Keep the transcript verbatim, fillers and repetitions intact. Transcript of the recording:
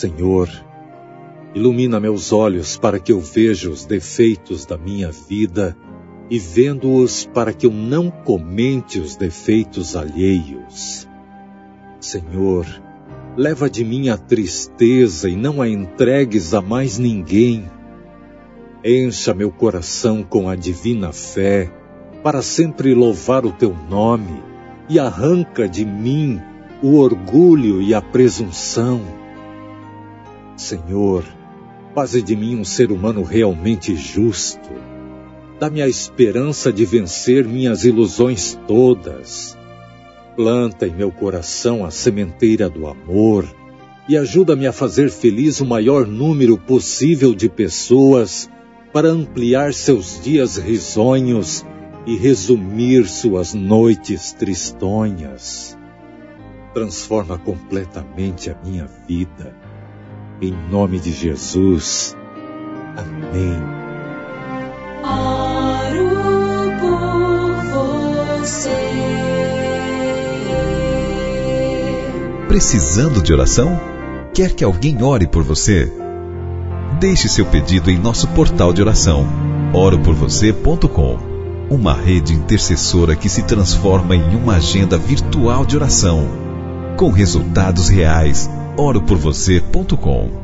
Senhor, ilumina meus olhos para que eu veja os defeitos da minha vida e vendo-os para que eu não comente os defeitos alheios. Senhor, leva de mim a tristeza e não a entregues a mais ninguém. Encha meu coração com a divina fé, para sempre louvar o teu nome, e arranca de mim o orgulho e a presunção. Senhor, faze de mim um ser humano realmente justo. Dá-me a esperança de vencer minhas ilusões todas. Planta em meu coração a sementeira do amor e ajuda-me a fazer feliz o maior número possível de pessoas para ampliar seus dias risonhos e resumir suas noites tristonhas. Transforma completamente a minha vida. Em nome de Jesus. Amém. Oro por você. Precisando de oração? Quer que alguém ore por você? Deixe seu pedido em nosso portal de oração, oro por você ponto com, uma rede intercessora que se transforma em uma agenda virtual de oração, com resultados reais. oro por você ponto com